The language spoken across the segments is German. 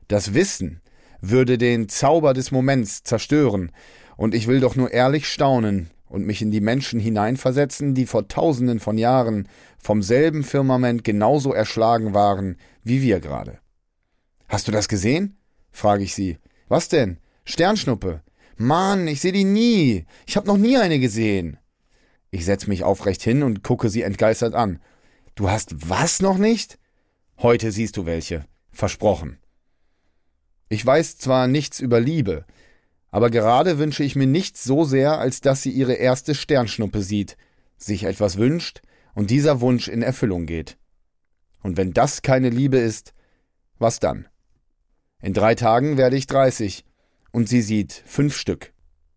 Das Wissen würde den Zauber des Moments zerstören, und ich will doch nur ehrlich staunen und mich in die Menschen hineinversetzen, die vor Tausenden von Jahren vom selben Firmament genauso erschlagen waren wie wir gerade. »Hast du das gesehen?« frage ich sie. »Was denn? Sternschnuppe? Mann, ich sehe die nie. Ich habe noch nie eine gesehen.« Ich setze mich aufrecht hin und gucke sie entgeistert an. »Du hast was noch nicht?« »Heute siehst du welche. Versprochen.« Ich weiß zwar nichts über Liebe, aber gerade wünsche ich mir nichts so sehr, als dass sie ihre erste Sternschnuppe sieht, sich etwas wünscht und dieser Wunsch in Erfüllung geht. Und wenn das keine Liebe ist, was dann? In 3 Tagen werde ich 30 und sie sieht 5 Stück.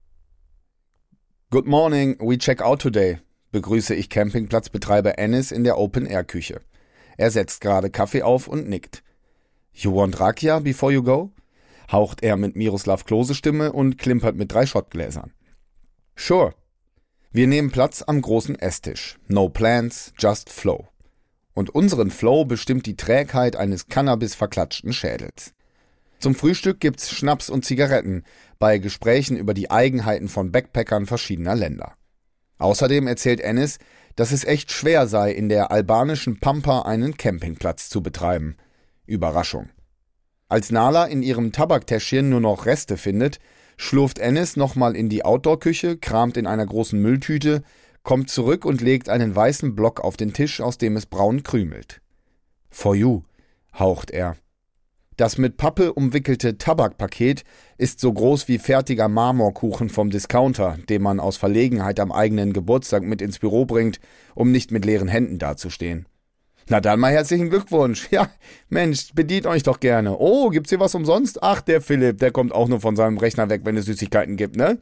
»Good morning, we check out today«, begrüße ich Campingplatzbetreiber Ennis in der Open-Air-Küche. Er setzt gerade Kaffee auf und nickt. »You want Rakia before you go?« haucht er mit Miroslav Klose Stimme und klimpert mit 3 Schottgläsern. »Sure.« Wir nehmen Platz am großen Esstisch. No plans, just flow. Und unseren Flow bestimmt die Trägheit eines Cannabis-verklatschten Schädels. Zum Frühstück gibt's Schnaps und Zigaretten bei Gesprächen über die Eigenheiten von Backpackern verschiedener Länder. Außerdem erzählt Ennis, dass es echt schwer sei, in der albanischen Pampa einen Campingplatz zu betreiben. Überraschung. Als Nala in ihrem Tabaktäschchen nur noch Reste findet, schlurft Ennis nochmal in die Outdoor-Küche, kramt in einer großen Mülltüte, kommt zurück und legt einen weißen Block auf den Tisch, aus dem es braun krümelt. »For you«, haucht er. Das mit Pappe umwickelte Tabakpaket ist so groß wie fertiger Marmorkuchen vom Discounter, den man aus Verlegenheit am eigenen Geburtstag mit ins Büro bringt, um nicht mit leeren Händen dazustehen. »Na dann mal herzlichen Glückwunsch. Ja, Mensch, bedient euch doch gerne. Oh, gibt's hier was umsonst? Ach, der Philipp, der kommt auch nur von seinem Rechner weg, wenn es Süßigkeiten gibt, ne?«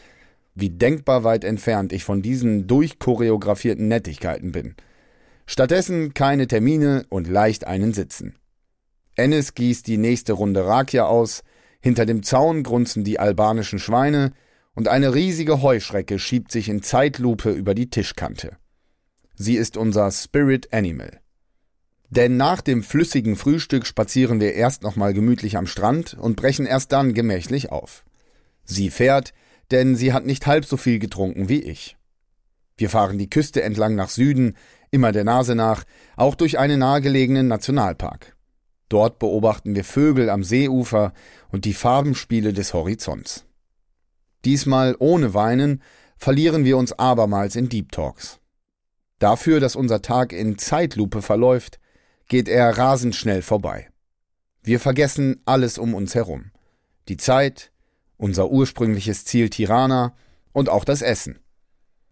Wie denkbar weit entfernt ich von diesen durchchoreografierten Nettigkeiten bin. Stattdessen keine Termine und leicht einen Sitzen. Ennis gießt die nächste Runde Rakia aus, hinter dem Zaun grunzen die albanischen Schweine und eine riesige Heuschrecke schiebt sich in Zeitlupe über die Tischkante. Sie ist unser Spirit Animal. Denn nach dem flüssigen Frühstück spazieren wir erst nochmal gemütlich am Strand und brechen erst dann gemächlich auf. Sie fährt, denn sie hat nicht halb so viel getrunken wie ich. Wir fahren die Küste entlang nach Süden, immer der Nase nach, auch durch einen nahegelegenen Nationalpark. Dort beobachten wir Vögel am Seeufer und die Farbenspiele des Horizonts. Diesmal ohne Weinen verlieren wir uns abermals in Deep Talks. Dafür, dass unser Tag in Zeitlupe verläuft, geht er rasend schnell vorbei. Wir vergessen alles um uns herum. Die Zeit, unser ursprüngliches Ziel Tirana und auch das Essen.